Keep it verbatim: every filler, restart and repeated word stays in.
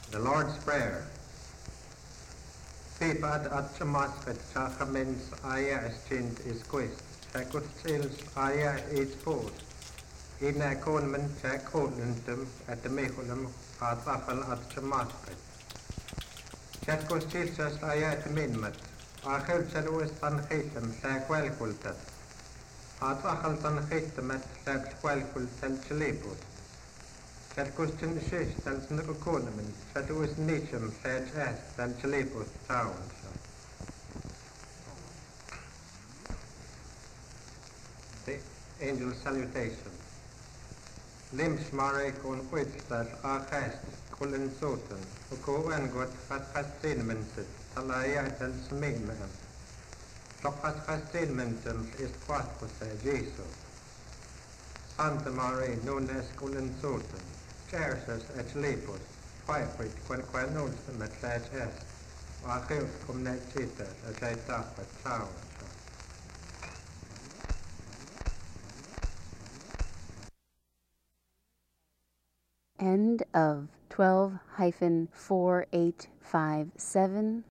The Lord's Prayer. Pipad at chamasket chachamens aya eschint is quist. Chakut sils aya is post. Ina konmen chak holentum at the mehulum at achal at chamasket. Chakut sils aya at minmet. Achel chalwes tan hitam chak welkultat. At achal tan hitam at chak welkultal chaliput. Chat question shish dan snuk konemen. Chat was nichum chat as dan chalipus town. The angel salutation. Limbs mare kon quitstas achest kullen soten. Oko en got fat fastinmenset. Talaya tel sminmen. Topas fastinmentum is quatquas Jesu. Santa Maria non es kullen soten. Chersus et lepus, quaepit quen quen ulstum et leg est, acheus cum ne cita et et tapet taun. End of twelve hyphen four eight five seven